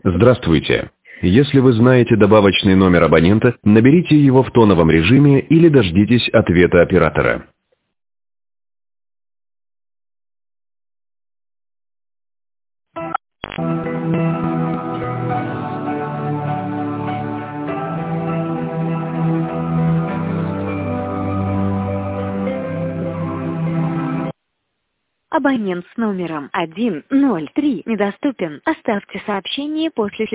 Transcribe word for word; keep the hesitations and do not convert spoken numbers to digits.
Здравствуйте. Если вы знаете добавочный номер абонента, наберите его в тоновом режиме или дождитесь ответа оператора. Абонент с номером один ноль три недоступен. Оставьте сообщение после